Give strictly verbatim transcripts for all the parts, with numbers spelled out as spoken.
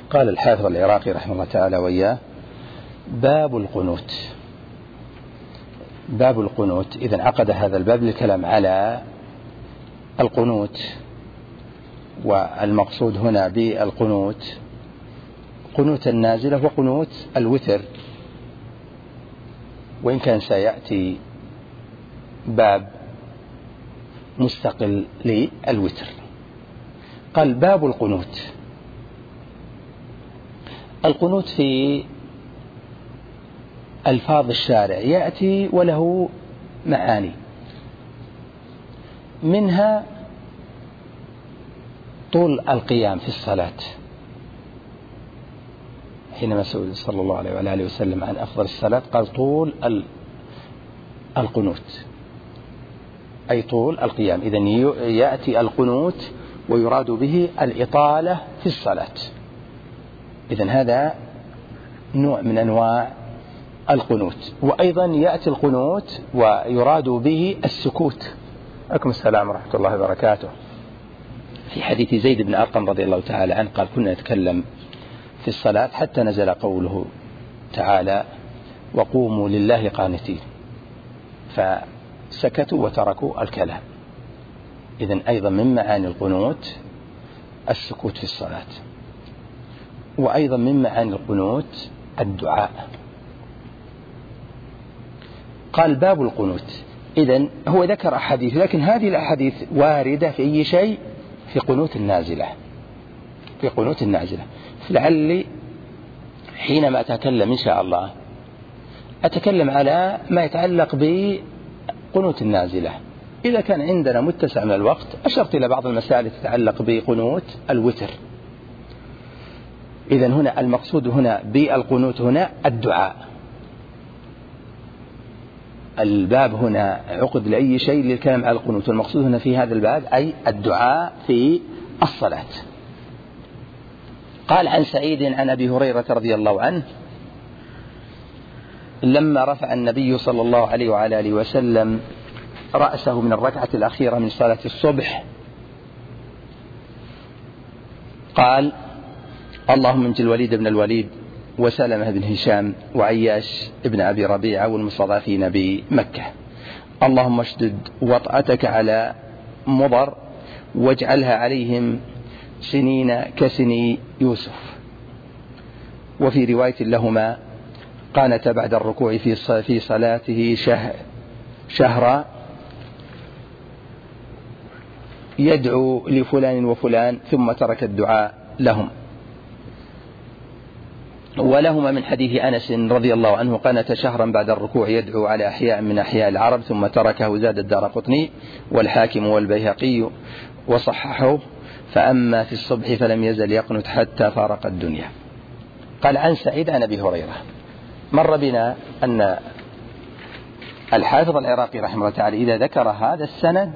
قال الحافظ العراقي رحمه الله تعالى وإياه: باب القنوت. باب القنوت. إذن عقد هذا الباب للكلام على القنوت، والمقصود هنا بالقنوت قنوت النازلة وقنوت الوتر، وإن كان سيأتي باب مستقل للوتر. قال: باب القنوت. القنوت في ألفاظ الشارع يأتي وله معاني، منها طول القيام في الصلاة، حينما سئل صلى الله عليه وآله وسلم عن أفضل الصلاة قال: طول القنوت، أي طول القيام. إذن يأتي القنوت ويراد به الإطالة في الصلاة. إذن هذا نوع من أنواع القنوت. وأيضا يأتي القنوت ويراد به السكوت. عليكم السلام ورحمة الله وبركاته. في حديث زيد بن أرقم رضي الله تعالى عنه قال: كنا نتكلم في الصلاة حتى نزل قوله تعالى: وقوموا لله قانتين، فسكتوا وتركوا الكلام. إذن أيضا من معاني القنوت السكوت في الصلاة، وأيضا من معاني القنوت الدعاء. قال: باب القنوت. إذن هو ذكر أحاديث، لكن هذه الأحاديث واردة في أي شيء؟ في قنوت النازلة، في قنوت النازلة. لعلي حينما أتكلم إن شاء الله أتكلم على ما يتعلق بقنوت النازلة. إذا كان عندنا متسع من الوقت أشرت إلى بعض المسائل تتعلق بقنوت الوتر. إذن هنا المقصود هنا بالقنوت هنا الدعاء. الباب هنا عقد لأي شيء للكلام على القنوت، والمقصود هنا في هذا الباب أي الدعاء في الصلاة. قال: عن سعيد عن أبي هريرة رضي الله عنه: لما رفع النبي صلى الله عليه وعلى آله وسلم رأسه من الركعة الأخيرة من صلاة الصبح قال: اللهم انجِ الوليد بن الوليد وسلمة بن هشام وعياش بن أبي ربيعة والمستضعفين بمكة، اللهم اشدد وطأتك على مضر واجعلها عليهم سنين كسني يوسف. وفي رواية لهما: قانت بعد الركوع في صلاته شهر شهرا يدعو لفلان وفلان ثم ترك الدعاء لهم. ولهما من حديث أنس رضي الله عنه: قانت شهرا بعد الركوع يدعو على أحياء من أحياء العرب ثم تركه. زاد الدارقطني والحاكم والبيهقي وصححه: فأما في الصبح فلم يزل يقنت حتى فارق الدنيا. قال: عن سعيد عن أبي هريرة. مر بنا أن الحافظ العراقي رحمه الله تعالى إذا ذكر هذا السند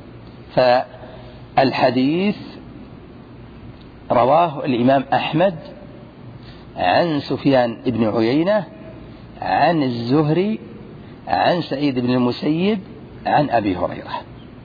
فالحديث رواه الإمام أحمد عن سفيان بن عيينة عن الزهري عن سعيد بن المسيب عن أبي هريرة.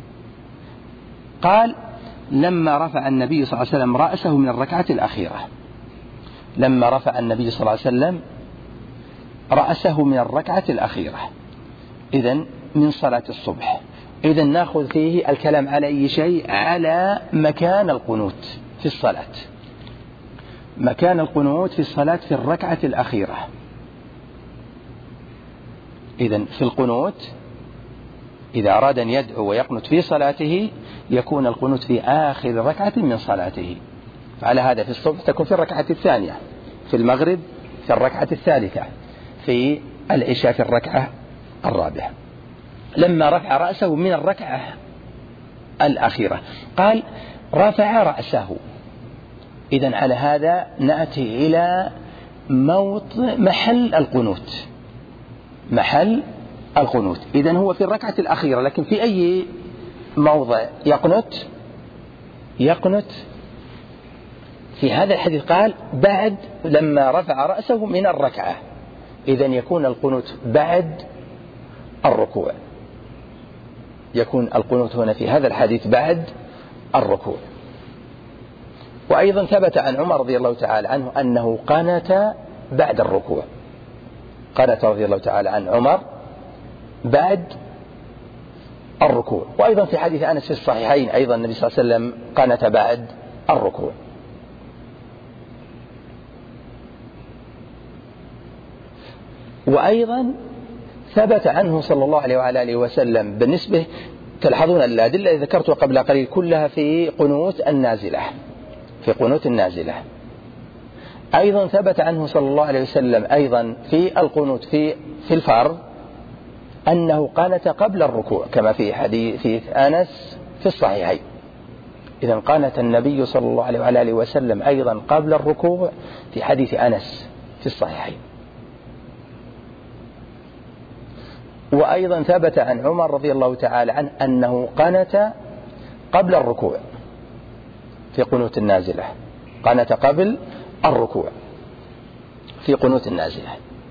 قال: لما رفع النبي صلى الله عليه وسلم رأسه من الركعة الأخيرة. لما رفع النبي صلى الله عليه وسلم رأسه من الركعة الأخيرة، إذن من صلاة الصبح. إذن نأخذ فيه الكلام على أي شيء؟ على مكان القنوت في الصلاة. مكان القنوت في الصلاة في الركعة الأخيرة. إذن في القنوت إذا أراد أن يدعو ويقنت في صلاته يكون القنوت في آخر ركعة من صلاته. فعلى هذا في الصبح تكون في الركعة الثانية، في المغرب في الركعة الثالثة، في العشاء في الركعة الرابعة. لما رفع رأسه من الركعة الأخيرة قال: رفع رأسه. إذن على هذا نأتي إلى موطن محل القنوت، محل القنوت. إذن هو في الركعة الأخيرة، لكن في أي موضع يقنت؟ يقنت في هذا الحديث قال: بعد لما رفع رأسه من الركعة. إذن يكون القنوت بعد الركوع، يكون القنوت هنا في هذا الحديث بعد الركوع. وأيضا ثبت عن عمر رضي الله تعالى عنه أنه قنت بعد الركوع، قنت رضي الله تعالى عن عمر بعد الركوع. وأيضا في حديث أنس في الصحيحين أيضا النبي صلى الله عليه وسلم قنت بعد الركوع. وأيضا ثبت عنه صلى الله عليه وعلى آله وسلم بالنسبة، تلاحظون الأدلة التي ذكرتها قبل قليل كلها في قنوت النازلة، في قنوت النازلة. أيضا ثبت عنه صلى الله عليه وسلم أيضا في القنوت في في الفرض أنه قنت قبل الركوع كما في حديث أنس في الصحيحين. إذن قنت النبي صلى الله عليه وعلى آله وسلم أيضا قبل الركوع في حديث أنس في الصحيحين. وأيضا ثبت عن عمر رضي الله تعالى عنه أنه قنت قبل الركوع في قنوت النازلة، قنت قبل الركوع في قنوت النازلة.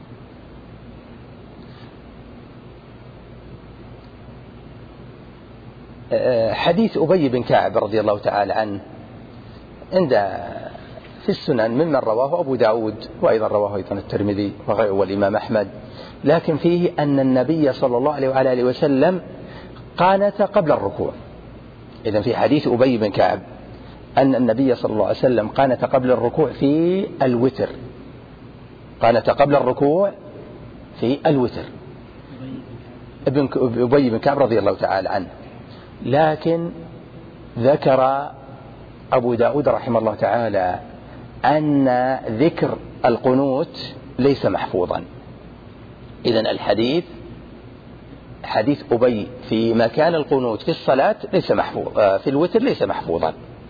حديث أبي بن كعب رضي الله تعالى عنه عند في السنن ممن رواه أبو داود، وأيضا رواه أيضا الترمذي والإمام أحمد، لكن فيه أن النبي صلى الله عليه وعلى آله وسلم قانت قبل الركوع. إذن في حديث أبي بن كعب أن النبي صلى الله عليه وسلم قانت قبل الركوع في الوتر، قانت قبل الركوع في الوتر ابن أبي بن كعب رضي الله تعالى عنه. لكن ذكر أبو داود رحمه الله تعالى أن ذكر القنوت ليس محفوظا. إذن الحديث حديث أبي في مكان القنوت في الصلاة ليس محفوظ، في الوتر ليس محفوظا.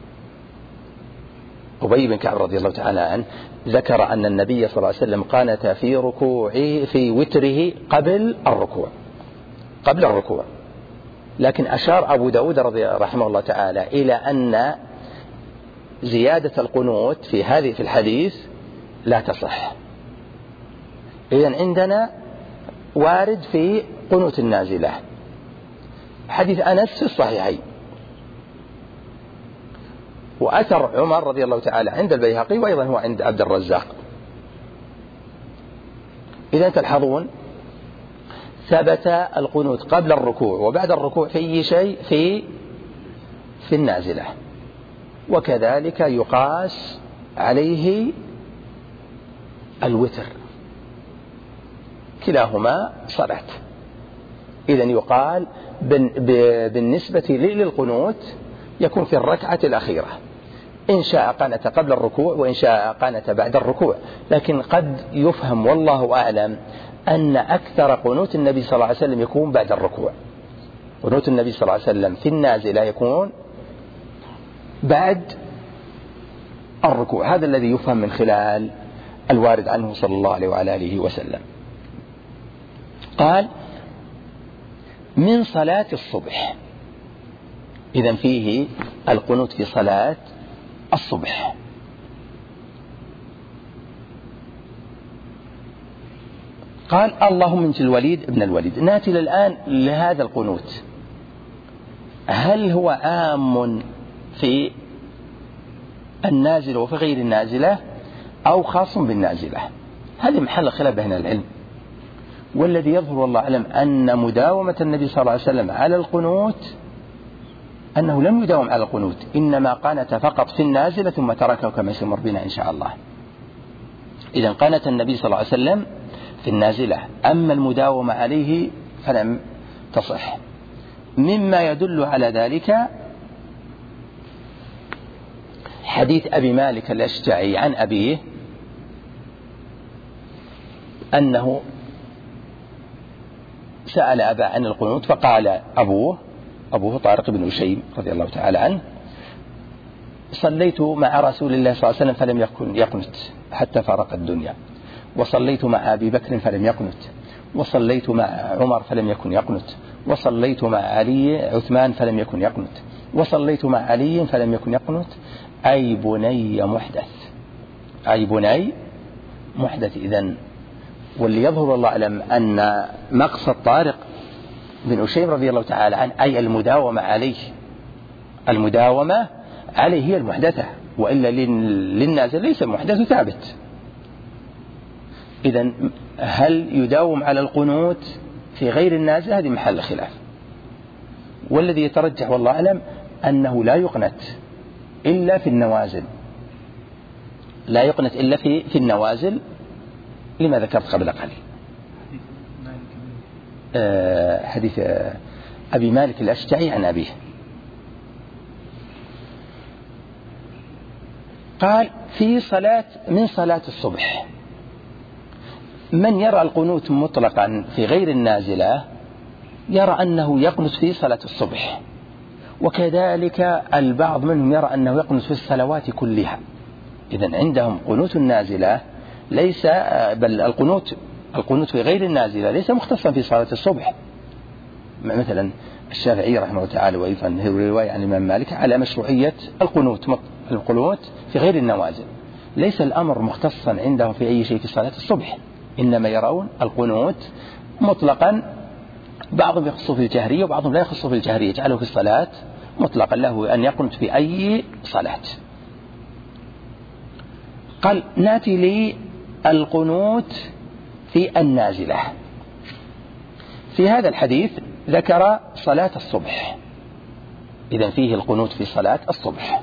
أبي بن كعب رضي الله تعالى عنه ذكر أن النبي صلى الله عليه وسلم قانت في ركوعه في وتره قبل الركوع قبل الركوع لكن أشار أبو داود رضي رحمه الله تعالى إلى أن زيادة القنوت في هذه في الحديث لا تصح. إذن عندنا وارد في قنوت النازلة حديث أنس في الصحيحين، وأثر عمر رضي الله تعالى عند البيهقي، وأيضا هو عند عبد الرزاق. إذن تلحظون ثبت القنوت قبل الركوع وبعد الركوع في أي شيء في في النازلة، وكذلك يقاس عليه الوتر، كلاهما صلاة. إذن يقال بالنسبة للقنوت يكون في الركعة الأخيرة، إن شاء قانت قبل الركوع وإن شاء قانت بعد الركوع. لكن قد يفهم والله أعلم أن أكثر قنوت النبي صلى الله عليه وسلم يكون بعد الركوع، قنوت النبي صلى الله عليه وسلم في النازلة يكون بعد الركوع. هذا الذي يفهم من خلال الوارد عنه صلى الله عليه وعلى آله وسلم. قال من صلاة الصبح، إذن فيه القنوت في صلاة الصبح. قال اللهم انجي الوليد ابن الوليد. ناتي الآن لهذا القنوت، هل هو عام في النازلة وفي غير النازلة أو خاص بالنازلة؟ هذه محل خلاف بين العلم، والذي يظهر والله أعلم أن مداومة النبي صلى الله عليه وسلم على القنوت أنه لم يداوم على القنوت، إنما قانت فقط في النازلة ثم تركه كما سيمر بنا إن شاء الله. إذن قانت النبي صلى الله عليه وسلم في النازلة، أما المداومة عليه فلم تصح. مما يدل على ذلك حديث أبي مالك الأشجعي عن أبيه أنه سأل أبا عن القنوت فقال أبوه أبوه طارق بن أشيم رضي الله تعالى عنه صليت مع رسول الله صلى الله عليه وسلم فلم يكن يقنت حتى فارق الدنيا، وصليت مع أبي بكر فلم يقنت، وصليت مع عمر فلم يكن يقنت، وصليت مع علي عثمان فلم يكن يقنت، وصليت مع علي فلم يكن يقنت، أي بني محدث أي بني محدث. إذن واللي يظهر الله أعلم أن مقصد طارق بن أشيم رضي الله تعالى عنه أي المداومة عليه، المداومة عليه هي المحدثة، وإلا للنازل ليس محدث ثابت. إذن هل يداوم على القنوت في غير النازل؟ هذه محل خلاف، والذي يترجح والله أعلم أنه لا يقنت إلا في النوازل، لا يقنت إلا في في النوازل لما ذكرت قبل قليل. آه حديث أبي مالك الأشجعي عن أبيه قال في صلاة من صلاة الصبح من يرى القنوت مطلقا في غير النازلة يرى أنه يقنت في صلاة الصبح، وكذلك البعض منهم يرى أنه يقنت في الصلوات كلها. إذن عندهم قنوت النازلة ليس، بل القنوت القنوت في غير النازلة ليس مختصا في صلاة الصبح. مثلا الشافعي رحمه الله تعالى وأيضا رواية عن الإمام مالك على مشروعية القنوت القنوت في غير النوازل. ليس الأمر مختصا عندهم في أي شيء في صلاة الصبح، إنما يرون القنوت مطلقا، بعضهم يخص في الجهرية وبعضهم لا يخص في الجهرية، يجعله في الصلاة مطلقا له أن يقنت في أي صلاة. قال ناتي لي القنوت في النازلة. في هذا الحديث ذكر صلاة الصبح، إذن فيه القنوت في صلاة الصبح.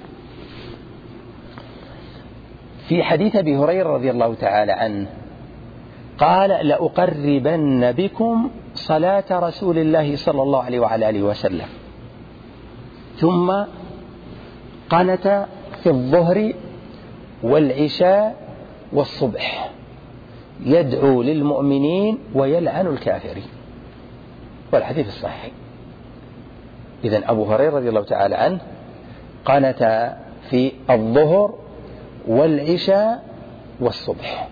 في حديث أبي هريرة رضي الله تعالى عنه قال لأقربن بكم صلاة رسول الله صلى الله عليه وعلى آله وسلم، ثم قنت في الظهر والعشاء والصبح يدعو للمؤمنين ويلعن الكافرين، والحديث الصحيح. إذن أبو هريرة رضي الله تعالى عنه قنت في الظهر والعشاء والصبح.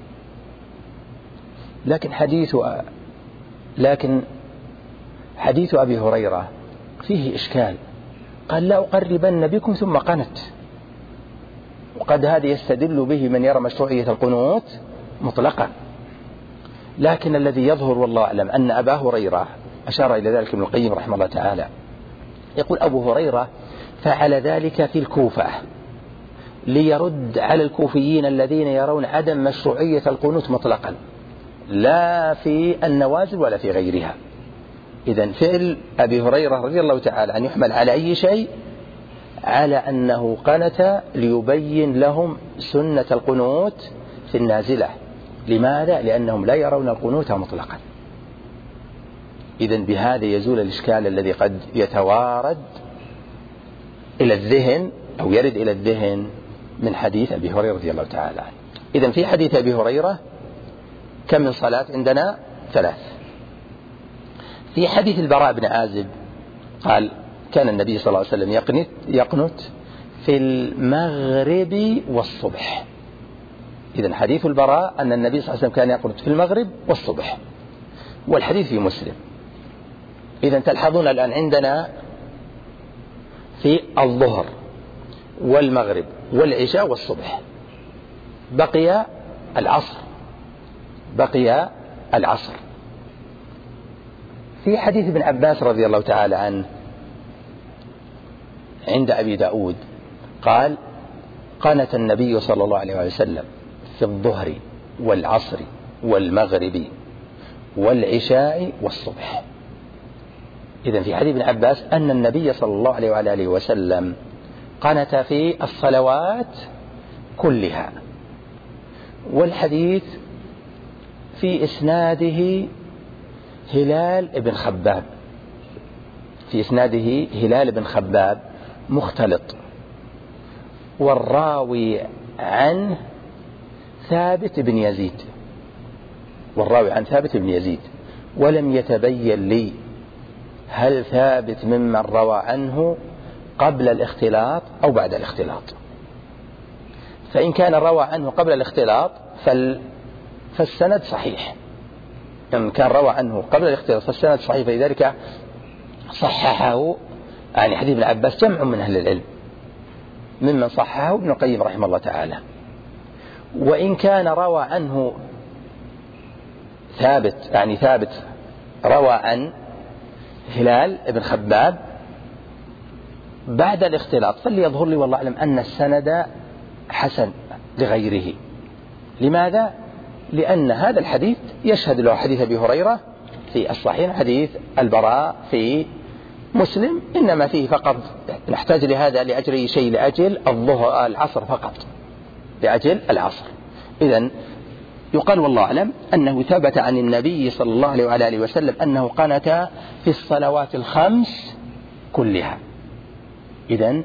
لكن حديث لكن حديث أبي هريرة فيه إشكال، قال لا أقربن بكم ثم قنت، وقد هذا يستدل به من يرى مشروعية القنوت مطلقا. لكن الذي يظهر والله أعلم أن أبا هريرة أشار إلى ذلك ابن القيم رحمه الله تعالى، يقول أبو هريرة فعل ذلك في الكوفة ليرد على الكوفيين الذين يرون عدم مشروعية القنوت مطلقا، لا في النوازل ولا في غيرها. إذن فعل أبي هريرة رضي الله تعالى عنه يحمل على أي شيء؟ على أنه قنت ليبين لهم سنة القنوت في النازلة. لماذا؟ لأنهم لا يرون القنوت مطلقا. إذن بهذا يزول الإشكال الذي قد يتوارد إلى الذهن أو يرد إلى الذهن من حديث أبي هريرة رضي الله تعالى عنه. إذن في حديث أبي هريرة كم من صلاة عندنا؟ ثلاث. في حديث البراء بن عازب قال كان النبي صلى الله عليه وسلم يقنت, يقنت في المغرب والصبح. إذن حديث البراء أن النبي صلى الله عليه وسلم كان يقنت في المغرب والصبح، والحديث في مسلم. إذن تلحظون الآن عندنا في الظهر والمغرب والعشاء والصبح، بقي العصر بقي العصر. في حديث ابن عباس رضي الله تعالى عنه عند أبي داود قال قنت النبي صلى الله عليه وسلم في الظهر والعصر والمغرب والعشاء والصبح. إذن في حديث ابن عباس أن النبي صلى الله عليه وآله وسلم قنت في الصلوات كلها. والحديث في إسناده هلال بن خباب في إسناده هلال بن خباب مختلط، والراوي عنه ثابت بن يزيد والراوي عن ثابت بن يزيد ولم يتبين لي هل ثابت ممن روى عنه قبل الاختلاط أو بعد الاختلاط. فإن كان روى عنه قبل الاختلاط فال فالسند صحيح، إن كان روى عنه قبل الاختلاط فالسند صحيح، فلذلك صححه يعني حديث ابن عباس جمع من أهل العلم ممن صححه ابن القيم رحمه الله تعالى. وإن كان روى عنه ثابت يعني ثابت روى عن هلال بن خباب بعد الاختلاط، فليظهر لي والله أعلم أن السند حسن لغيره. لماذا؟ لأن هذا الحديث يشهد له حديث أبي هريرة في الصحيح، حديث البراء في مسلم، إنما فيه فقط نحتاج لهذا لأجل شيء، لأجل الظهر العصر فقط، لأجل العصر. إذن يقال والله أعلم أنه ثبت عن النبي صلى الله عليه وعلى آله وسلم أنه قنت في الصلوات الخمس كلها. إذن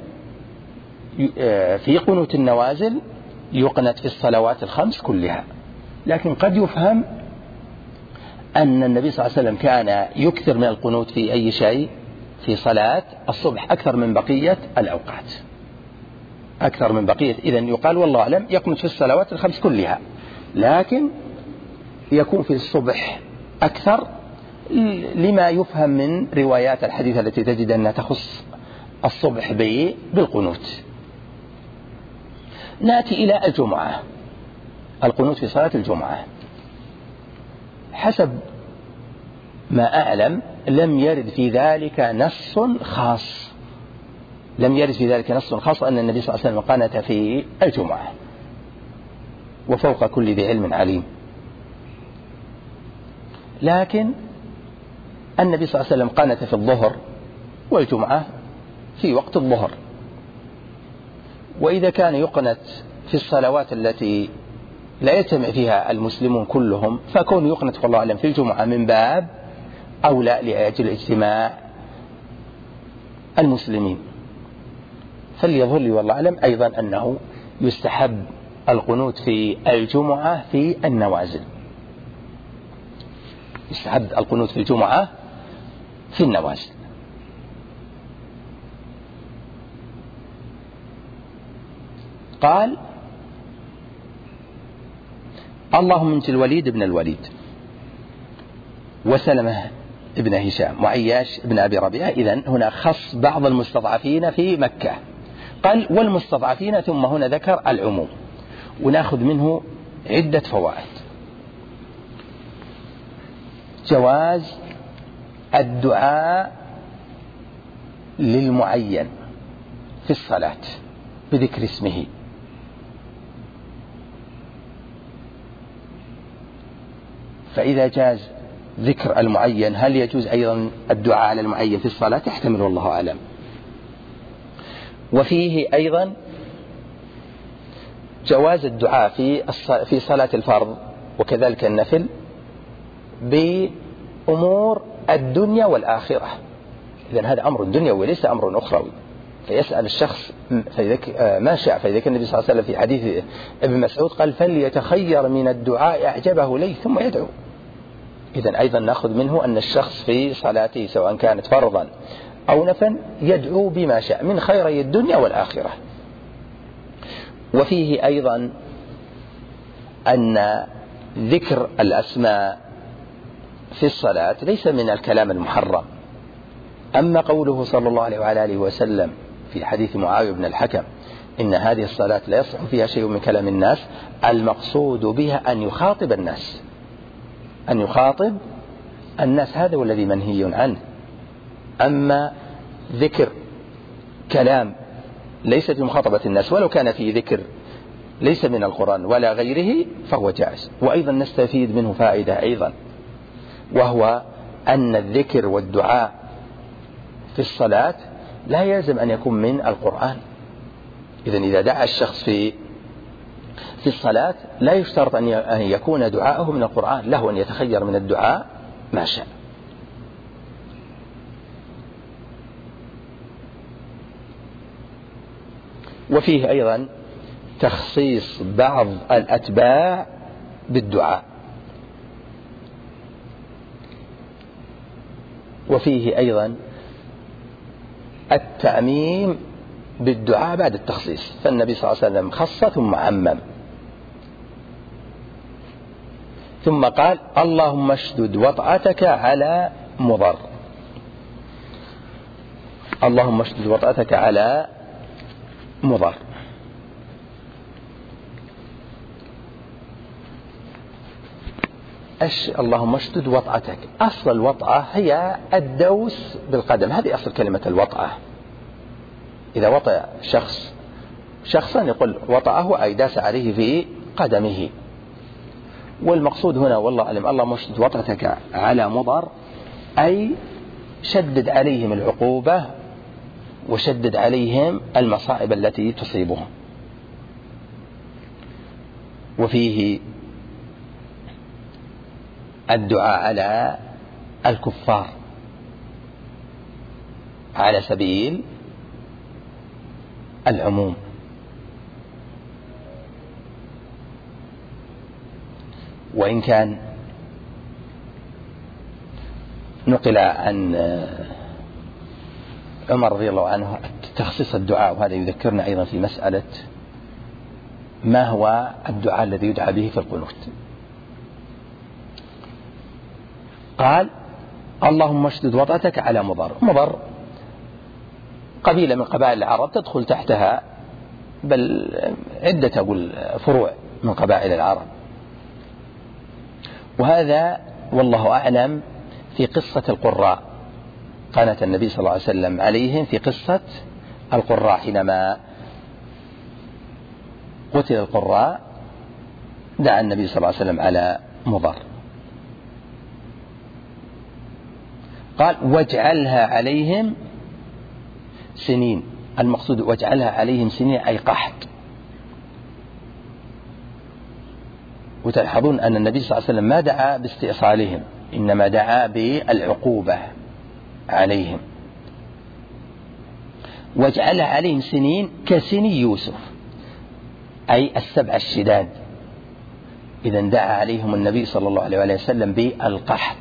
في قنوت النوازل يقنت في الصلوات الخمس كلها. لكن قد يفهم أن النبي صلى الله عليه وسلم كان يكثر من القنوت في أي شيء، في صلاة الصبح أكثر من بقية الأوقات، أكثر من بقية. إذن يقال والله أعلم يقنت في الصلوات الخمس كلها، لكن يكون في الصبح أكثر لما يفهم من روايات الحديث التي تجد أنها تخص الصبح بالقنوت. نأتي إلى الجمعة، القنوت في صلاة الجمعة. حسب ما أعلم لم يرد في ذلك نص خاص، لم يرد في ذلك نص خاص أن النبي صلى الله عليه وسلم قنت في الجمعة، وفوق كل ذي علم عليم. لكن النبي صلى الله عليه وسلم قنت في الظهر والجمعة في وقت الظهر. وإذا كان يقنت في الصلوات التي لا يجتمع فيها المسلمون كلهم، فكون يقنت والله أعلم في الجمعة من باب أولى لأجل اجتماع المسلمين. فليظهر لي والله أعلم أيضا أنه يستحب القنوت في الجمعة في النوازل، يستحب القنوت في الجمعة في النوازل. قال اللهم انجِ الوليد بن الوليد وسلمة ابن هشام وعياش ابن أبي ربيعة. إذن هنا خص بعض المستضعفين في مكة، قال والمستضعفين، ثم هنا ذكر العموم، ونأخذ منه عدة فوائد. جواز الدعاء للمعين في الصلاة بذكر اسمه، فإذا جاز ذكر المعين هل يجوز أيضا الدعاء على المعين في الصلاة؟ يحتمل والله أعلم. وفيه أيضا جواز الدعاء في في صلاة الفرض وكذلك النفل بأمور الدنيا والآخرة. إذن هذا أمر دنيوي وليس أمر أخروي، فيسأل الشخص ما شاء. فإذا كان النبي صلى الله عليه وسلم في حديث ابن مسعود قال فليتخير من الدعاء أعجبه لي ثم يدعو. إذن أيضا نأخذ منه أن الشخص في صلاته سواء كانت فرضا أو نفلا يدعو بما شاء من خيري الدنيا والآخرة. وفيه أيضا أن ذكر الأسماء في الصلاة ليس من الكلام المحرم. أما قوله صلى الله عليه وعلى آله وسلم في حديث معاوية بن الحكم إن هذه الصلاة لا يصح فيها شيء من كلام الناس، المقصود بها أن يخاطب الناس، أن يخاطب الناس، هذا هو الذي منهي عنه. أما ذكر كلام ليس في مخاطبة الناس ولو كان في ذكر ليس من القرآن ولا غيره فهو جائز. وأيضا نستفيد منه فائدة أيضا، وهو أن الذكر والدعاء في الصلاة لا يلزم أن يكون من القرآن. إذن إذا دعا الشخص في في الصلاة لا يشترط أن يكون دعاءه من القرآن، له أن يتخير من الدعاء ما شاء. وفيه أيضا تخصيص بعض الأتباع بالدعاء، وفيه أيضا التأميم بالدعاء بعد التخصيص، فالنبي صلى الله عليه وسلم خص ثم عمم، ثم قال اللهم اشدد وطأتك على مضر، اللهم اشدد وطأتك على مضر. أش اللهم اشدد وطأتك، أصل الوطأة هي الدوس بالقدم، هذه أصل كلمة الوطأة. إذا وطأ شخص شخصا يقول وطأه أي داس عليه في قدمه. والمقصود هنا والله أعلم اللهم اشدد وطأتك على مضر أي شدد عليهم العقوبة وشدد عليهم المصائب التي تصيبهم. وفيه الدعاء على الكفار على سبيل العموم. وإن كان نقل عن عمر رضي الله عنه تخصيص الدعاء، وهذا يذكرنا أيضا في مسألة ما هو الدعاء الذي يدعى به في القنوت. قال اللهم اشدد وطأتك على مضر. مضر قبيلة من قبائل العرب تدخل تحتها بل عدة أقول فروع من قبائل العرب، وهذا والله أعلم في قصة القراء. قنت النبي صلى الله عليه وسلم عليهم في قصة القراء حينما قتل القراء دعا النبي صلى الله عليه وسلم على مضر. قال واجعلها عليهم سنين. المقصود واجعلها عليهم سنين أي قحط. وتلاحظون أن النبي صلى الله عليه وسلم ما دعا باستئصالهم، إنما دعا بالعقوبة عليهم. واجعلها عليهم سنين كسني يوسف أي السبع الشداد. إذن دعا عليهم النبي صلى الله عليه وسلم بالقحط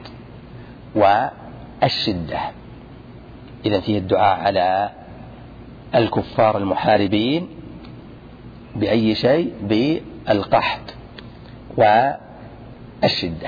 والشدة. إذن فيه الدعاء على الكفار المحاربين بأي شيء؟ بالقحط والشدة.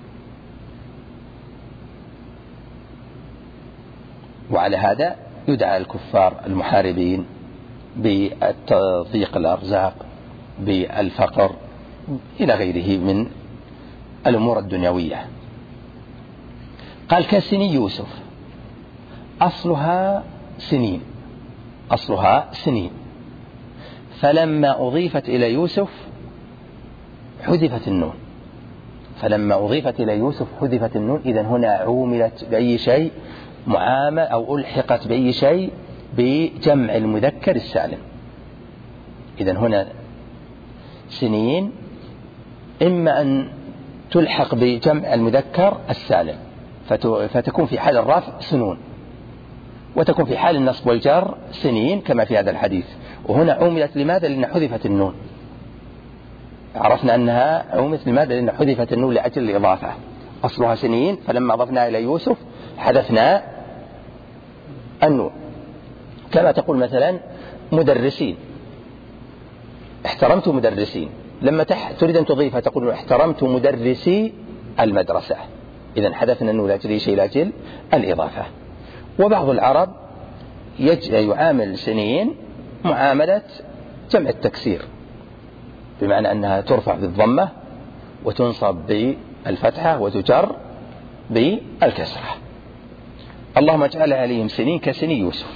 وعلى هذا يدعى الكفار المحاربين بتضييق الأرزاق، بالفقر، إلى غيره من الأمور الدنيوية. قال كسني يوسف أصلها سنين، أصلها سنين، فلما أضيفت إلى يوسف حذفت النون. فلما أضيفت إلى يوسف حذفت النون. إذن هنا عوملت بأي شيء معامل أو ألحقت بأي شيء بجمع المذكر السالم. إذن هنا سنين إما أن تلحق بجمع المذكر السالم فتكون في حال الرفع سنون، وتكون في حال النصب والجر سنين كما في هذا الحديث. وهنا عوملت لماذا؟ لأن حذفت النون. عرفنا أنها عوملت لماذا؟ لأن حذفت النون لأجل الإضافة. أصلها سنين، فلما أضفنا إلى يوسف حذفنا النون. كما تقول مثلا مدرسين، احترمت مدرسين، لما تريد أن تضيفها تقول احترمت مدرسي المدرسة. إذن حذفنا النون لأجل شيء لأجل الإضافة. وبعض العرب يعامل سنين معاملة جمع التكسير، بمعنى أنها ترفع بالضمة وتنصب بالفتحة وتجر بالكسرة. اللهم اجعل عليهم سنين كسني يوسف.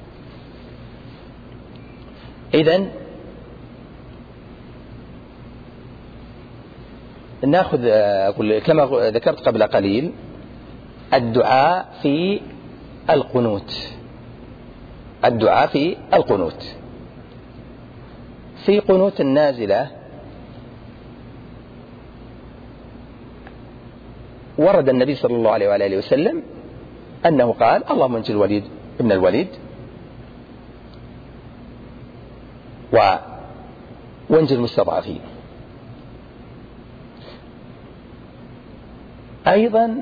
إذن نأخذ أقول كما ذكرت قبل قليل الدعاء في القنوت. الدعاء في القنوت في قنوت النازلة ورد النبي صلى الله عليه وآله وسلم أنه قال اللهم انجي الوليد ابن الوليد وانجي المستضعفين. أيضا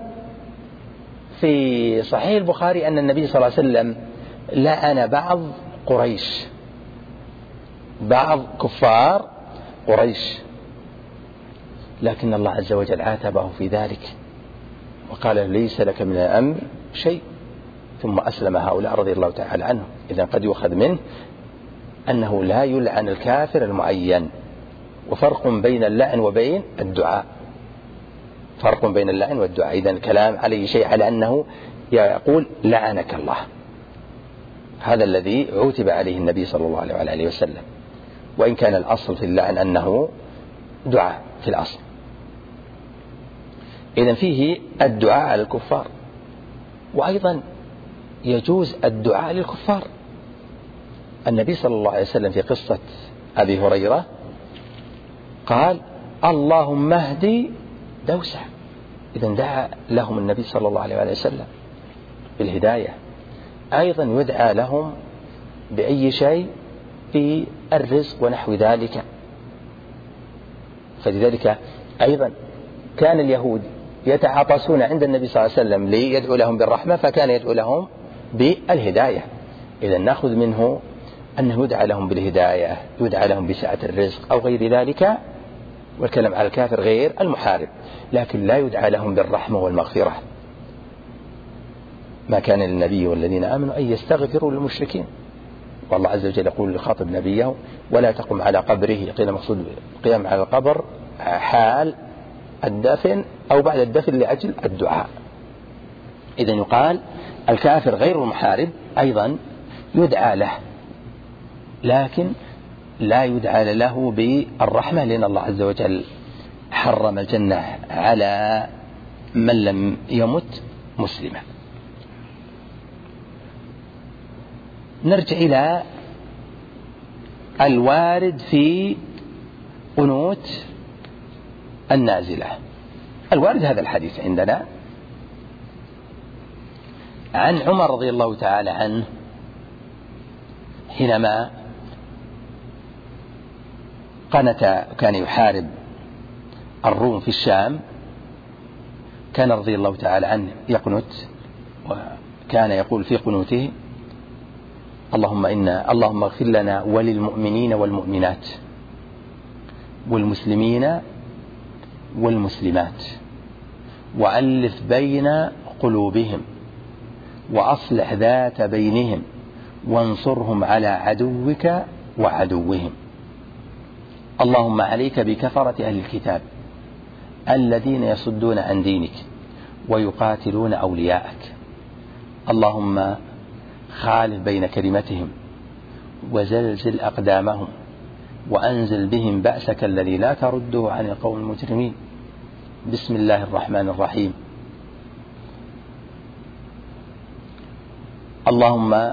في صحيح البخاري أن النبي صلى الله عليه وسلم لعن بعض قريش، بعض كفار قريش، لكن الله عز وجل عاتبه في ذلك وقال ليس لك من الأمر شيء، ثم أسلم هؤلاء رضي الله تعالى عنهم. إذن قد يؤخذ منه أنه لا يلعن الكافر المعين، وفرق بين اللعن وبين الدعاء، فرق بين اللعن والدعاء. إذن الكلام عليه شيء على أنه يقول لعنك الله، هذا الذي عوتب عليه النبي صلى الله عليه وآله وسلم. وإن كان الأصل في اللعن أنه دعاء في الأصل. إذن فيه الدعاء على الكفار، وأيضا يجوز الدعاء للكفار. النبي صلى الله عليه وسلم في قصة أبي هريرة قال اللهم اهدي دوسة، إذن دعا لهم النبي صلى الله عليه وسلم بالهداية. أيضا يدعى لهم بأي شيء في الرزق ونحو ذلك. فلذلك أيضا كان اليهود يتعاطسون عند النبي صلى الله عليه وسلم ليدعو لهم بالرحمة، فكان يدعو لهم بالهداية. إذا نأخذ منه أنه يدعى لهم بالهداية، يدعى لهم بسعة الرزق أو غير ذلك، والكلام على الكافر غير المحارب، لكن لا يدعى لهم بالرحمة والمغفرة. ما كان للنبي والذين آمنوا أن يستغفروا للمشركين، والله عز وجل يقول لخاطب نبيه ولا تقم على قبره، قيل مقصود قيام على القبر حال الدفن أو بعد الدفن لأجل الدعاء. إذن يقال الكافر غير المحارب أيضا يدعى له، لكن لا يدعى له بالرحمة، لأن الله عز وجل حرم الجنة على من لم يمت مسلما. نرجع إلى الوارد في قنوت النازلة. الوارد هذا الحديث عندنا عن عمر رضي الله تعالى عنه حينما قنت كان يحارب الروم في الشام، كان رضي الله تعالى عنه يقنت، وكان يقول في قنوته اللهم إنا اللهم اغفر لنا وللمؤمنين والمؤمنات والمسلمين والمسلمات وألف بين قلوبهم وأصلح ذات بينهم وانصرهم على عدوك وعدوهم. اللهم عليك بكفرة أهل الكتاب الذين يصدون عن دينك ويقاتلون أولياءك. اللهم خالف بين كلمتهم وزلزل أقدامهم وأنزل بهم بأسك الذي لا ترده عن القوم المجرمين. بسم الله الرحمن الرحيم. اللهم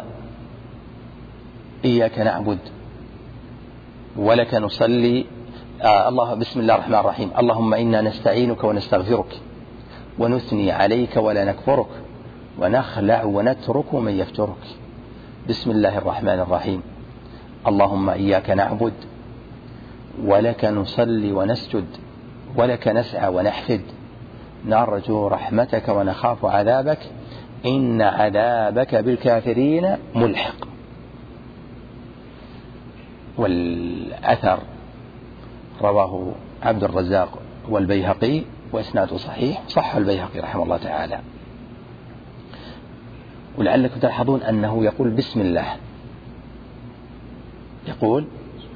إياك نعبد ولك نصلي آه الله بسم الله الرحمن الرحيم. اللهم إنا نستعينك ونستغفرك ونثني عليك ولا نكفرك ونخلع ونترك من يفترك. بسم الله الرحمن الرحيم. اللهم إياك نعبد ولك نصلي ونسجد ولك نسعى ونحفد نرجو رحمتك ونخاف عذابك إن عذابك بالكافرين ملحق. والأثر رواه عبد الرزاق والبيهقي وإسناده صحيح، صح البيهقي رحمه الله تعالى. ولعلكم تلاحظون أنه يقول بسم الله، يقول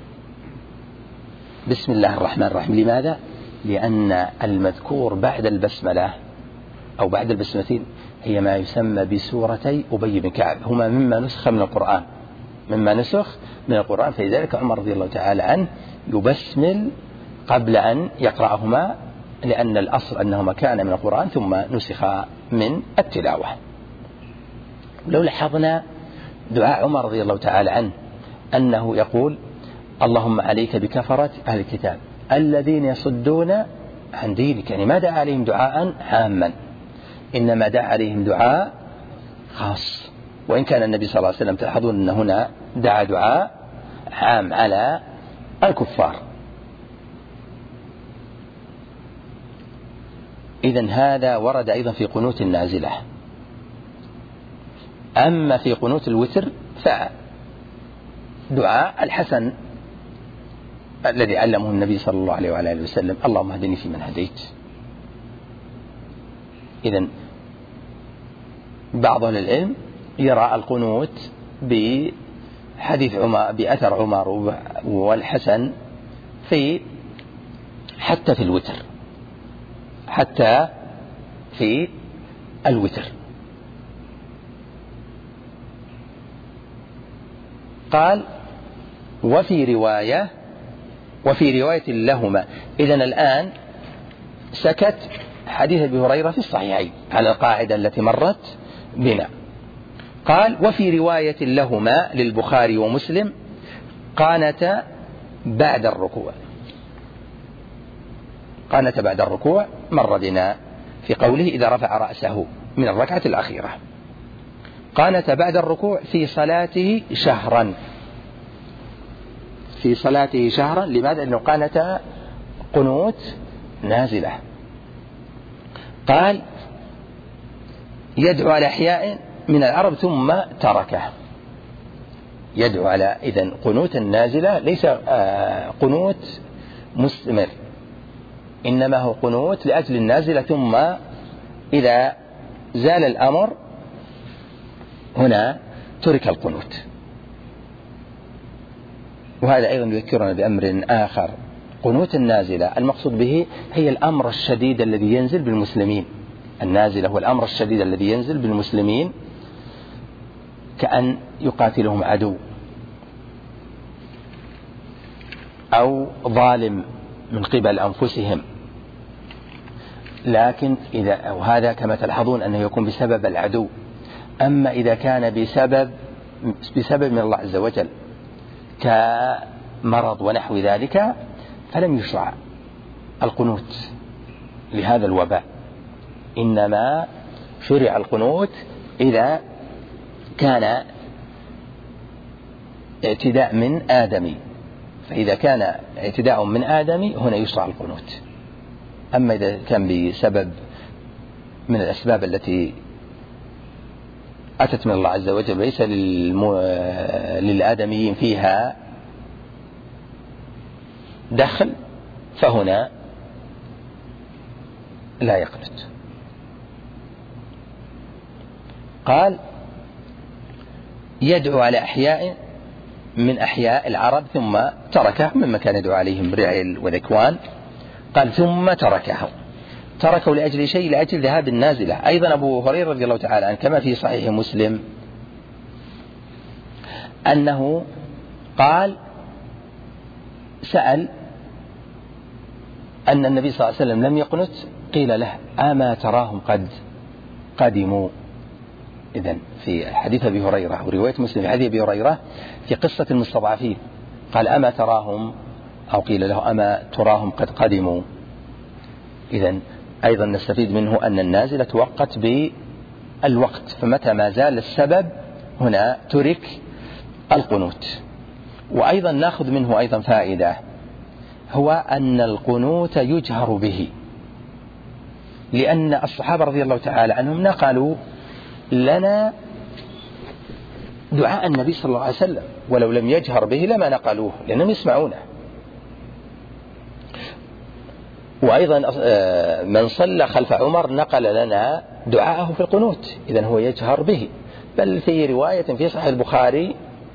بسم الله الرحمن الرحيم. لماذا؟ لأن المذكور بعد البسملة أو بعد البسمتين هي ما يسمى بسورتي أبي بن كعب، هما مما نسخ من القرآن مما نسخ من القرآن فلذلك عمر رضي الله تعالى عنه يبسمل قبل أن يقرأهما، لأن الأصل أنهما كان من القرآن ثم نسخ من التلاوة. ولو لاحظنا دعاء عمر رضي الله تعالى عنه أنه يقول اللهم عليك بكفرة أهل الكتاب الذين يصدون عن دينك، يعني ما دعا عليهم دعاء عاما، إنما دعا عليهم دعاء خاص. وإن كان النبي صلى الله عليه وسلم تلاحظون أن هنا دعا دعاء عام على الكفار. إذن هذا ورد أيضا في قنوت النازلة. أما في قنوت الوتر فدعاء الحسن الذي علمه النبي صلى الله عليه وآله وسلم اللهم اهدني فيمن هديت. إذن بعض أهل العلم يرى القنوت بحديث عمر بأثر عمر والحسن في حتى في الوتر حتى في الوتر. قال وفي رواية وفي رواية لهما. إذن الآن سكت حديث أبي هريرة في الصحيحين على القاعدة التي مرت بنا. قال وفي رواية لهما للبخاري ومسلم قانت بعد الركوع. قانت بعد الركوع مر بنا في قوله إذا رفع رأسه من الركعة الأخيرة. قانت بعد الركوع في صلاته شهرا، في صلاته شهرا. لماذا؟ لأنه قانت قنوت نازلة. قال يدعو على أحياء من العرب ثم تركه. يدعو على إذن قنوت النازلة ليس قنوت مستمر، إنما هو قنوت لأجل النازلة، ثم إذا زال الأمر هنا ترك القنوت. وهذا أيضا يذكرنا بأمر آخر. قنوت النازلة المقصود به هي الأمر الشديد الذي ينزل بالمسلمين. النازلة هو الأمر الشديد الذي ينزل بالمسلمين، كأن يقاتلهم عدو أو ظالم من قبل أنفسهم. لكن إذا وهذا كما تلاحظون أنه يكون بسبب العدو. أما إذا كان بسبب بسبب من الله عز وجل كمرض ونحو ذلك فلم يشرع القنوت لهذا الوباء، إنما شرع القنوت إذا كان اعتداء من آدمي، فإذا كان اعتداء من آدمي هنا يشرع القنوت. أما إذا كان بسبب من الأسباب التي أتت من الله عز وجل ليس للآدميين فيها دخل فهنا لا يقنت. قال يدعو على أحياء من أحياء العرب ثم تركه، مما كان يدعو عليهم رعل وذكوان. قال ثم تركه، تركه لأجل شيء، لأجل ذهاب النازلة. أيضا أبو هريرة رضي الله تعالى عنه كما في صحيح مسلم أنه قال سأل أن النبي صلى الله عليه وسلم لم يقنت، قيل له أما تراهم قد قدموا. إذن في حديث أبي هريرة ورواية مسلم في حديث أبي هريرة في قصة المستضعفين قال أما تراهم، أو قيل له أما تراهم قد قدموا. إذن أيضا نستفيد منه أن النازلة توقت بالوقت، فمتى ما زال السبب هنا ترك القنوت. وأيضا نأخذ منه أيضا فائدة، هو أن القنوت يجهر به، لأن الصحابة رضي الله تعالى عنهم نقلوا لنا دعاء النبي صلى الله عليه وسلم، ولو لم يجهر به لما نقلوه لأنهم يسمعونه. وأيضا من صلى خلف عمر نقل لنا دعاءه في القنوت، إذن هو يجهر به. بل في رواية في صحيح البخاري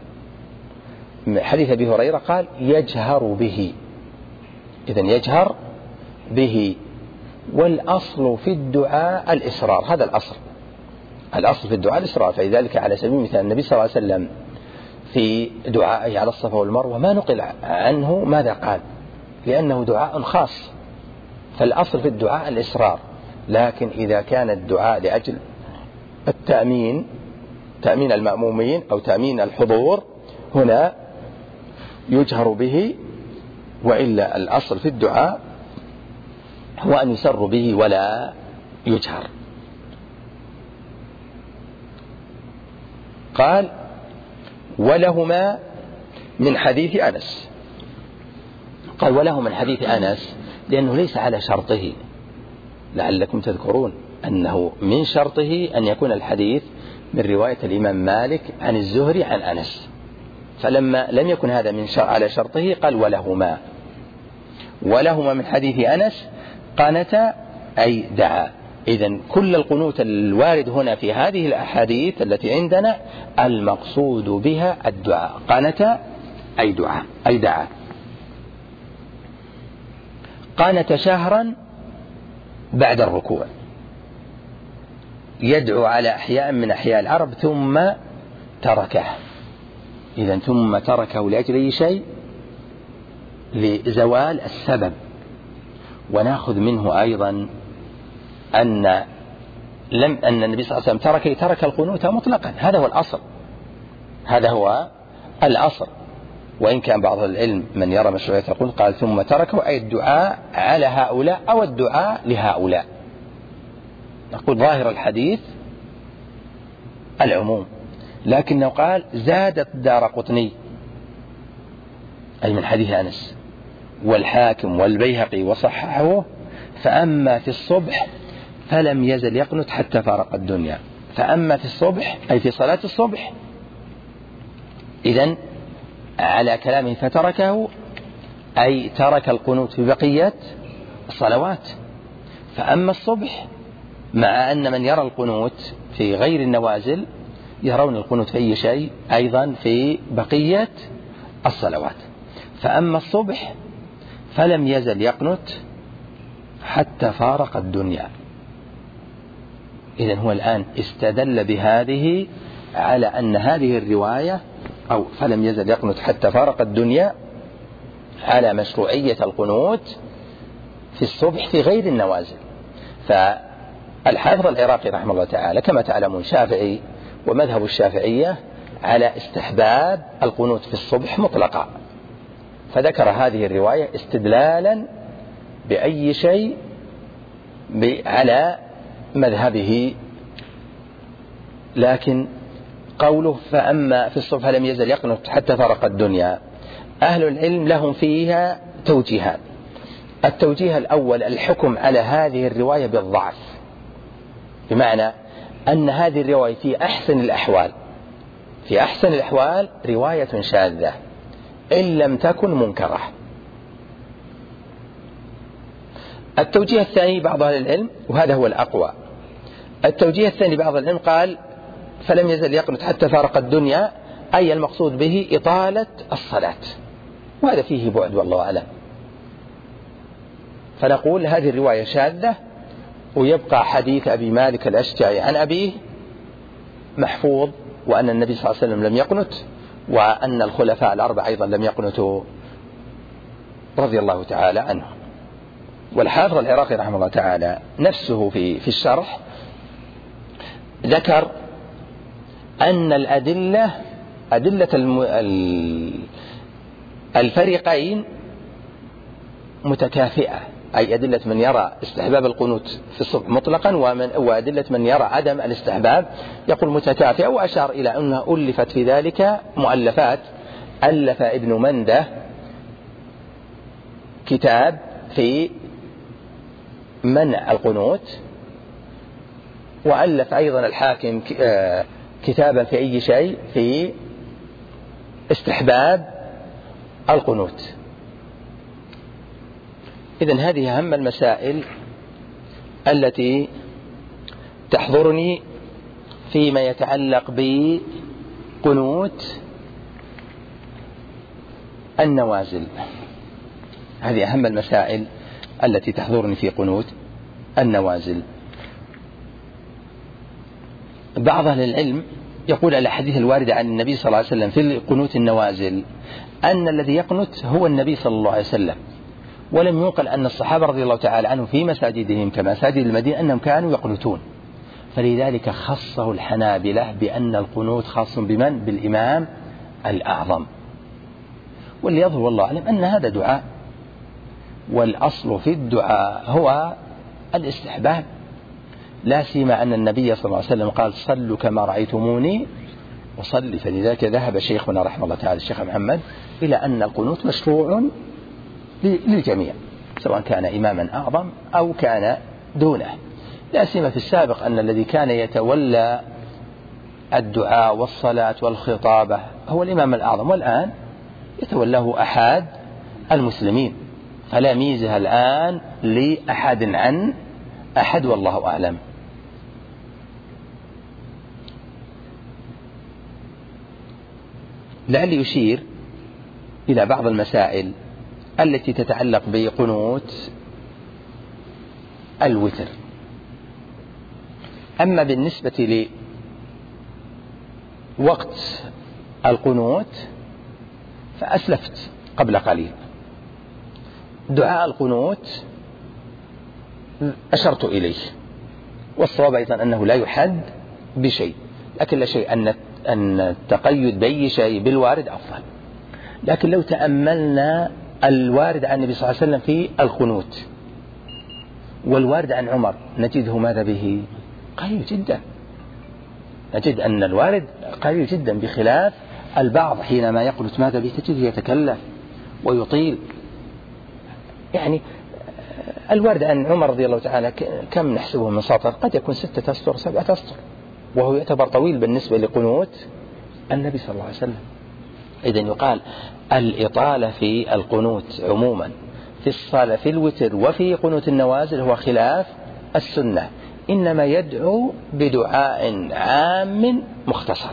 حديث أبي هريرة قال يجهر به، إذن يجهر به. والأصل في الدعاء الإصرار، هذا الأصل الأصل في الدعاء الإصرار. فلذلك على سبيل المثال النبي صلى الله عليه وسلم في دعائه على الصفا والمروة ما نقل عنه ماذا قال، لأنه دعاء خاص، فالأصل في الدعاء الإصرار. لكن إذا كان الدعاء لأجل التأمين، تأمين المأمومين أو تأمين الحضور، هنا يجهر به. وإلا الأصل في الدعاء هو أن يسر به ولا يجهر. قال ولهما من حديث أنس. قال وله من حديث أنس لأنه ليس على شرطه، لعلكم تذكرون أنه من شرطه أن يكون الحديث من رواية الإمام مالك عن الزهري عن أنس، فلما لم يكن هذا من شرط على شرطه قال ولهما. ولهما من حديث أنس قنت أي دعا. إذن كل القنوت الوارد هنا في هذه الأحاديث التي عندنا المقصود بها الدعاء، قنت أي دعاء أي دعا. قانت شهرا بعد الركوع، يدعو على أحياء من أحياء العرب ثم تركه. إذن ثم تركه لأجل أي شيء؟ لزوال السبب. ونأخذ منه أيضا أن لم أن النبي صلى الله عليه وسلم ترك ترك القنوت مطلقا، هذا هو الأصل، هذا هو الأصل. وإن كان بعض العلم من يرى مشروعية القنوت قال ثم تركه، أي الدعاء على هؤلاء أو الدعاء لهؤلاء. نقول ظاهر الحديث العموم، لكنه قال زادت الدارقطني أي من حديث أنس والحاكم والبيهقي وصححه: فأما في الصبح فلم يزل يقنت حتى فارق الدنيا. فأما في الصبح أي في صلاة الصبح، إذن على كلامه فتركه أي ترك القنوت في بقية الصلوات. فأما الصبح، مع أن من يرى القنوت في غير النوازل يرون القنوت في أي شيء أيضا في بقية الصلوات. فأما الصبح فلم يزل يقنت حتى فارق الدنيا. إذن هو الآن استدل بهذه على أن هذه الرواية أو فلم يزل يقنت حتى فارق الدنيا على مشروعية القنوت في الصبح في غير النوازل. فالحافظ العراقي رحمه الله تعالى كما تعلمون شافعي، ومذهب الشافعية على استحباب القنوت في الصبح مطلقا، فذكر هذه الرواية استدلالا بأي شيء على مذهبه. لكن قوله فأما في الصبح لم يزل يقنط حتى فرق الدنيا، أهل العلم لهم فيها توجيهان. التوجيه الأول الحكم على هذه الرواية بالضعف، بمعنى أن هذه الرواية في أحسن الأحوال في أحسن الأحوال رواية شاذة إن لم تكن منكرة. التوجيه الثاني بعض أهل العلم، وهذا هو الأقوى، التوجيه الثاني بعض العلم قال فلم يزل يقنط حتى فارق الدنيا، أي المقصود به إطالة الصلاة، وهذا فيه بعد والله أعلم. فنقول هذه الرواية شاذة، ويبقى حديث أبي مالك الأشجعي عن أبيه محفوظ، وأن النبي صلى الله عليه وسلم لم يقنط، وأن الخلفاء الأربعة أيضا لم يقنطوا رضي الله تعالى عنه. والحافظ العراقي رحمه الله تعالى نفسه في في الشرح ذكر أن الأدلة أدلة الفريقين متكافئة، أي أدلة من يرى استحباب القنوت في الصبح مطلقا ومن وأدلة من يرى عدم الاستحباب يقول متكافئة. وأشار إلى أنها ألفت في ذلك مؤلفات، ألف ابن منده كتاب في منع القنوت، وألف أيضا الحاكم كتابا في أي شيء في استحباب القنوت. إذن هذه أهم المسائل التي تحضرني فيما يتعلق بقنوت النوازل. هذه أهم المسائل التي تحضرني في قنوت النوازل. بعض أهل العلم يقول الأحاديث الواردة عن النبي صلى الله عليه وسلم في قنوت النوازل أن الذي يقنت هو النبي صلى الله عليه وسلم، ولم ينقل أن الصحابة رضي الله تعالى عنهم في مساجدهم كمساجد المدينة أنهم كانوا يقنتون، فلذلك خصه الحنابلة بأن القنوت خاص بمن؟ بالإمام الأعظم. واللي يظهر والله أعلم أن هذا دعاء، والأصل في الدعاء هو الاستحباب، لا سيما أن النبي صلى الله عليه وسلم قال صلوا كما رأيتموني وصلي. فلذلك ذهب شيخنا رحمه الله تعالى الشيخ محمد إلى أن القنوت مشروع للجميع سواء كان إماما أعظم أو كان دونه، لا سيما في السابق أن الذي كان يتولى الدعاء والصلاة والخطابة هو الإمام الأعظم، والآن يتولاه أحد المسلمين، فلا ميزة الآن لأحد عن أحد والله أعلم. لعلي يشير إلى بعض المسائل التي تتعلق بقنوت الوتر. أما بالنسبة لوقت القنوت فأسلفت قبل قليل دعاء القنوت أشرت إليه، والصواب أيضا أنه لا يحد بشيء، لكن لا شيء أن أن التقيد بأي شيء بالوارد أفضل. لكن لو تأملنا الوارد عن النبي صلى الله عليه وسلم في القنوت والوارد عن عمر نجده ماذا به؟ قليل جدا. نجد أن الوارد قليل جدا، بخلاف البعض حينما يقنت ماذا به تجده يتكلف ويطيل. يعني الوارد عن عمر رضي الله تعالى كم نحسبه من سطر؟ قد يكون ستة أسطر سبعة أسطر، وهو يعتبر طويل بالنسبة لقنوت النبي صلى الله عليه وسلم. إذن يقال الإطالة في القنوت عموما في الصلاة في الوتر وفي قنوت النوازل هو خلاف السنة، إنما يدعو بدعاء عام مختصر.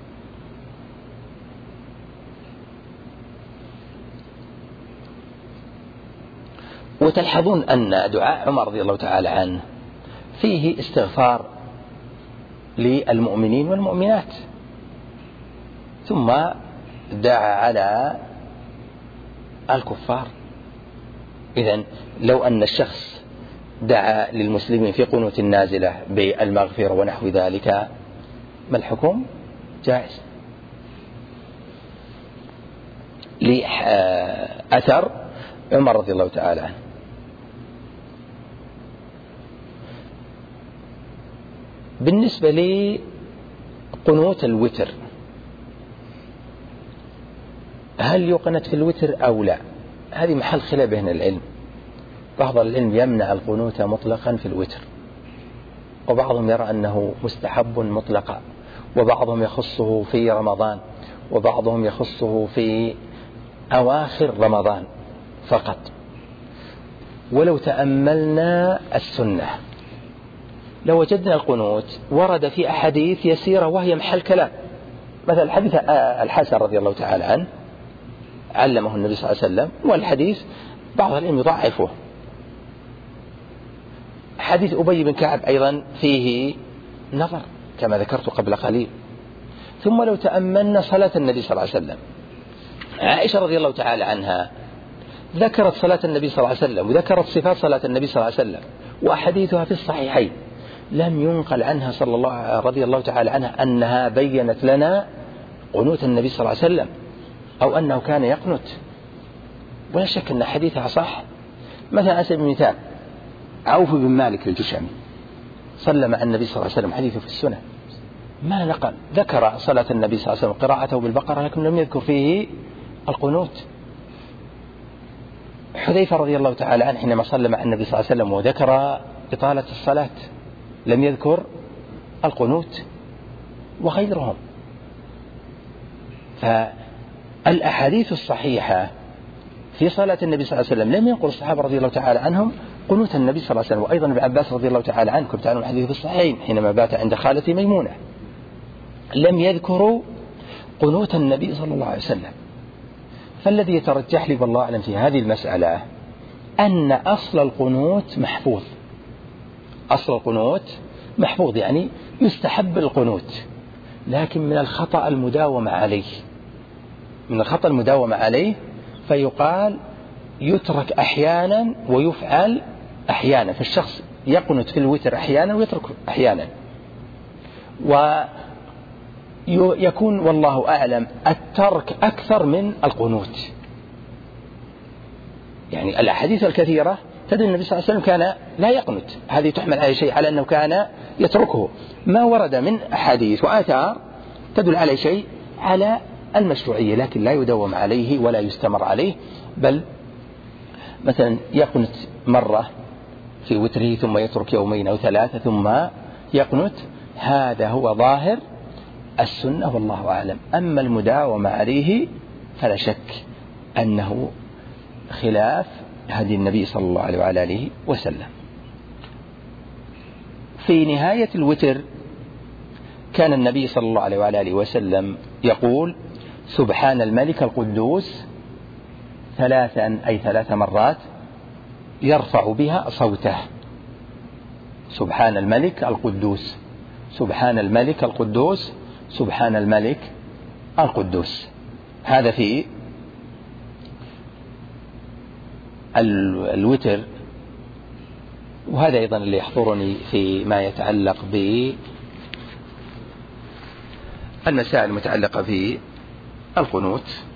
وتلحظون أن دعاء عمر رضي الله تعالى عنه فيه استغفار للمؤمنين والمؤمنات، ثم دعا على الكفار. إذن لو أن الشخص دعا للمسلمين في قنوت النازلة بالمغفرة ونحو ذلك، ما الحكم؟ جائز، لأثر عمر رضي الله تعالى عنه. بالنسبة لقنوت الوتر، هل يقنت في الوتر أو لا؟ هذه محل خلاف بين العلم. بعض العلم يمنع القنوت مطلقا في الوتر، وبعضهم يرى أنه مستحب مطلقا، وبعضهم يخصه في رمضان، وبعضهم يخصه في أواخر رمضان فقط. ولو تأملنا السنة لوجدنا القنوت ورد في أحاديث يسيرة وهي محل كلام. مثل حديث الحسن رضي الله تعالى عنه علمه النبي صلى الله عليه وسلم، والحديث بعض العلم يضعفه. حديث أبي بن كعب أيضا فيه نظر كما ذكرت قبل قليل. ثم لو تأملنا صلاة النبي صلى الله عليه وسلم، عائشة رضي الله تعالى عنها ذكرت صلاة النبي صلى الله عليه وسلم وذكرت صفات صلاة النبي صلى الله عليه وسلم، وأحاديثها في الصحيحين. لم ينقل عنها صلى الله رضي الله تعالى عنها أنها بينت لنا قنوت النبي صلى الله عليه وسلم أو أنه كان يقنت، ولا شك أن حديثها صح. مثلا على سبيل المثال عوف بن مالك الجشمي صلى مع النبي صلى الله عليه وسلم، حديثه في السنة، ما نقل ذكر صلاة النبي صلى الله عليه وسلم قراءته بالبقرة، لكن لم يذكر فيه القنوت. حذيفة رضي الله تعالى عنه حينما صلى مع النبي صلى الله عليه وسلم وذكر إطالة الصلاة لم يذكر القنوت، وغيرهم. فالأحاديث الصحيحة في صلاة النبي صلى الله عليه وسلم لم ينقل الصحابة رضي الله تعالى عنهم قنوت النبي صلى الله عليه وسلم. وأيضا ابن عباس رضي الله تعالى عنه كما تعلمون الحديث في الصحيحين حينما بات عند خالته ميمونة لم يذكروا قنوت النبي صلى الله عليه وسلم. فالذي يترجح لي والله أعلم في هذه المسألة أن أصل القنوت محفوظ. أصل القنوت محفوظ، يعني يستحب القنوت، لكن من الخطأ المداومة عليه، من الخطأ المداومة عليه، فيقال يترك أحيانا ويفعل أحيانا. فالشخص يقنت في الوتر أحيانا ويترك أحيانا، ويكون والله أعلم الترك أكثر من القنوت. يعني الأحاديث الكثيرة تدل النبي صلى الله عليه وسلم كان لا يقنت، هذه تحمل على شيء على أنه كان يتركه. ما ورد من أحاديث وآثار تدل على شيء على المشروعية، لكن لا يدوم عليه ولا يستمر عليه، بل مثلا يقنت مرة في وتره ثم يترك يومين أو ثلاثة ثم يقنت، هذا هو ظاهر السنة والله أعلم. أما المداومة عليه فلا شك أنه خلاف هدي النبي صلى الله عليه وعلى آله وسلم. في نهاية الوتر كان النبي صلى الله عليه وعلى آله وسلم يقول سبحان الملك القدوس ثلاثا، أي ثلاث مرات، يرفع بها صوته. سبحان الملك القدوس، سبحان الملك القدوس، سبحان الملك القدوس. هذا في الوتر. وهذا أيضا اللي يحضرني فيما يتعلق بالمسائل المتعلقة بالقنوت.